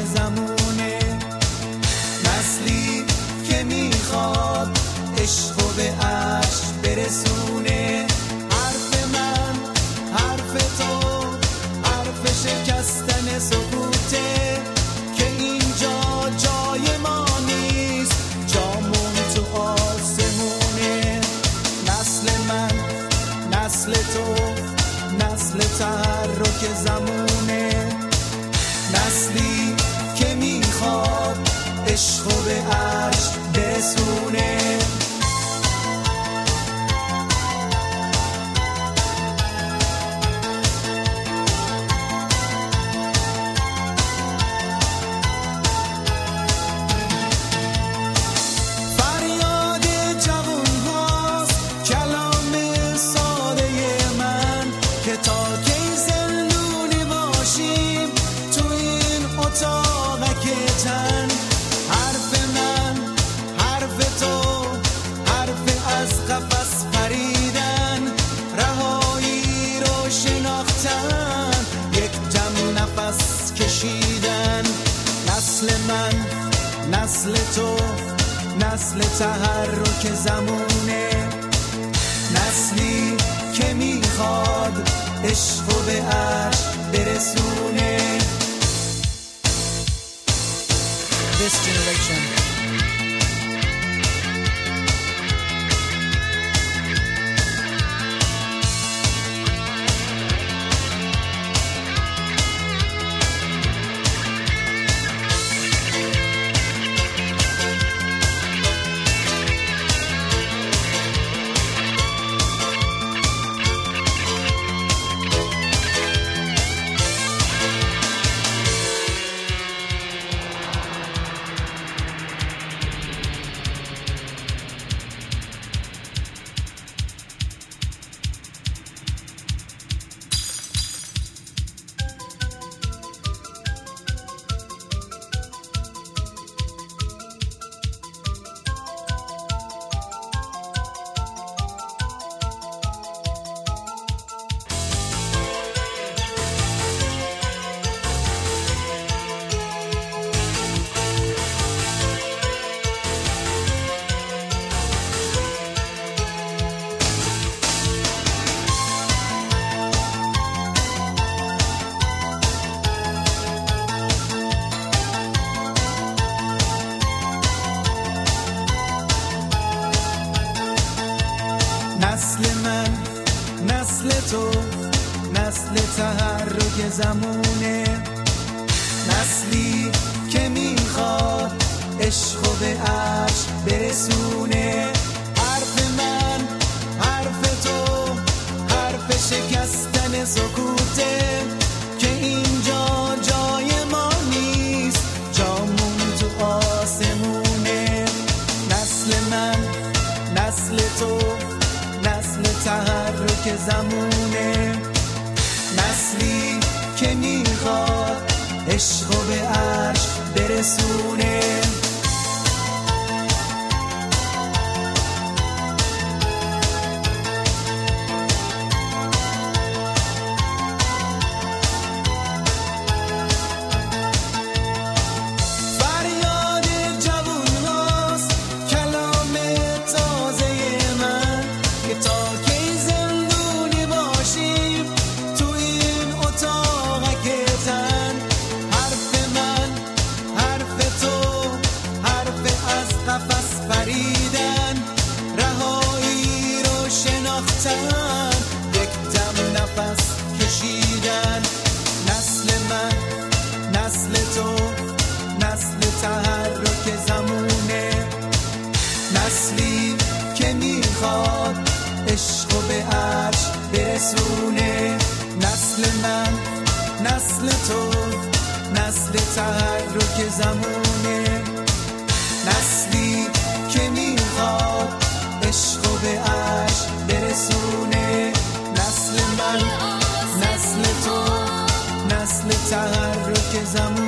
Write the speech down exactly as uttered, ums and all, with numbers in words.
زمونه، نسلی که میخواد عشقو به عرش برسونه. حرف من حرف تو حرف شکستن سکوته، که اینجا جای ما نیست، جامون تو آسمونه. نسل من نسل تو نسل تحرک زمونه، نسلی که میخواد عشقو به عرش برسونه. نسل تو نسل تحرک زمونه، نسلی که میخواد عشقو به عرش برسونه. This generation تحرک زمونه، نسلی که میخواد عشقو به عرش برسونه. حرف من حرف تو حرف شکستن سکوته، که اینجا جای ما نیست، جامون تو آسمونه. نسل من نسل تو نسل تحرک زمونه، نسلی که میخواد عشقو به عرش برسونه. یک دم نفس کشیدن. نسل من نسل تو نسل تحرک زمونه، نسلی که میخواد عشقو به عرش برسونه. نسل من نسل تو نسل تحرک زمونه، نسلی که میخواد عشقو به عرش برسونه. نسل من نسل تو نسل تحرک زمونه.